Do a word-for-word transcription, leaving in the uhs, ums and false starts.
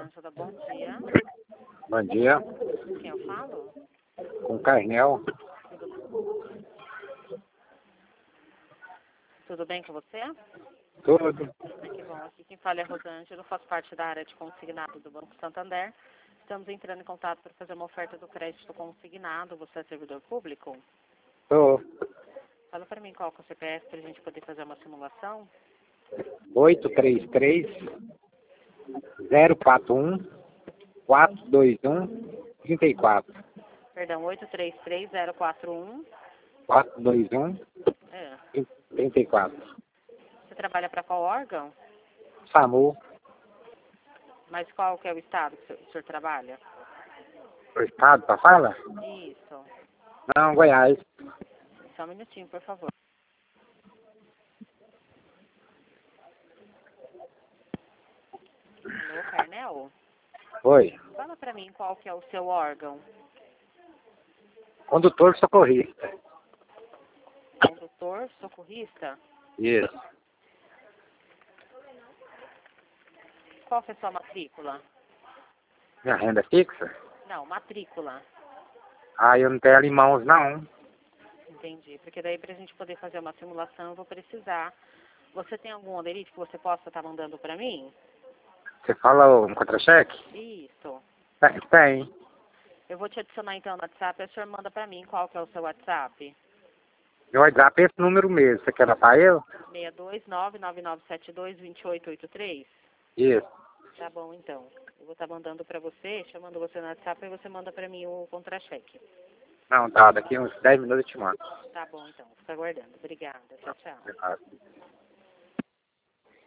Rosângela, bom dia. Bom dia. Com quem eu falo? Com Carnel. Tudo, tudo bem com você? Tudo. Ah, que bom. Aqui quem fala é a Rosângela, eu faço parte da área de consignado do Banco Santander. Estamos entrando em contato para fazer uma oferta do crédito consignado. Você é servidor público? Tô. Fala para mim qual que é o C P F para a gente poder fazer uma simulação. oito três três, zero quatro um, quatro dois um, três quatro. Perdão, oito três três zero quatro um. quatro dois um, É. três quatro. Você trabalha para qual órgão? SAMU. Mas qual que é o estado que o senhor trabalha? O estado, tá fala? Isso. Não, Goiás. Só um minutinho, por favor. Alô, Carnel? Oi. Fala para mim qual que é o seu órgão. Condutor socorrista. Condutor, socorrista? Isso. Qual que é a sua matrícula? Minha renda fixa? Não, matrícula. Ah, eu não tenho ela em mãos, não. Entendi. Porque daí para a gente poder fazer uma simulação eu vou precisar. Você tem algum olerite que você possa estar mandando para mim? Você fala um contra-cheque? Isso. Tem. Tem. Eu vou te adicionar então no WhatsApp e o senhor manda para mim qual que é o seu WhatsApp. Meu WhatsApp é esse número mesmo. Você quer anotar eu? seis dois nove nove nove sete dois dois oito oito três? Isso. Tá bom, então. Eu vou estar mandando para você, chamando você no WhatsApp e você manda para mim o contra-cheque. Não, tá. Daqui uns dez minutos eu te mando. Tá bom, então. Fica aguardando. Obrigada. Tchau, tchau. Obrigado.